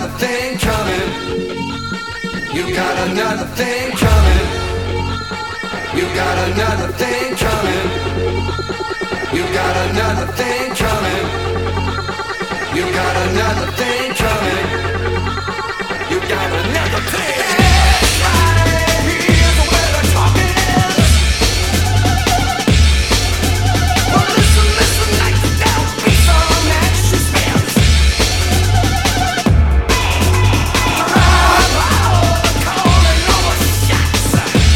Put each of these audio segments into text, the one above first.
another thing coming. You got another thing coming. You got another thing coming. You got another thing coming. You got another thing coming. You got another thing. That's right, here's where the talking is. Well, listen, like there'll be some action spins. Calling over shots.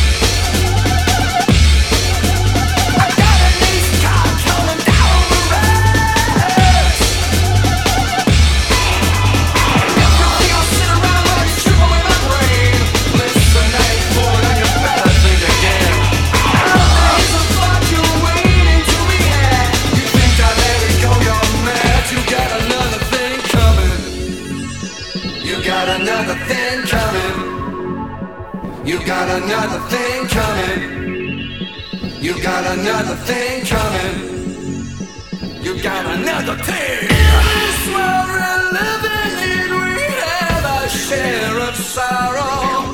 I got an ace card coming down the road. You'll sit around like a sugar with my brain. Listen, I ain't bored and you better think again. There's a fortune waiting to be had. You think I let it go, you're mad. You got another thing coming. You got another thing coming. You got another thing coming. You got another thing coming. You got another thing. In this world we're living in, we have our share of sorrow.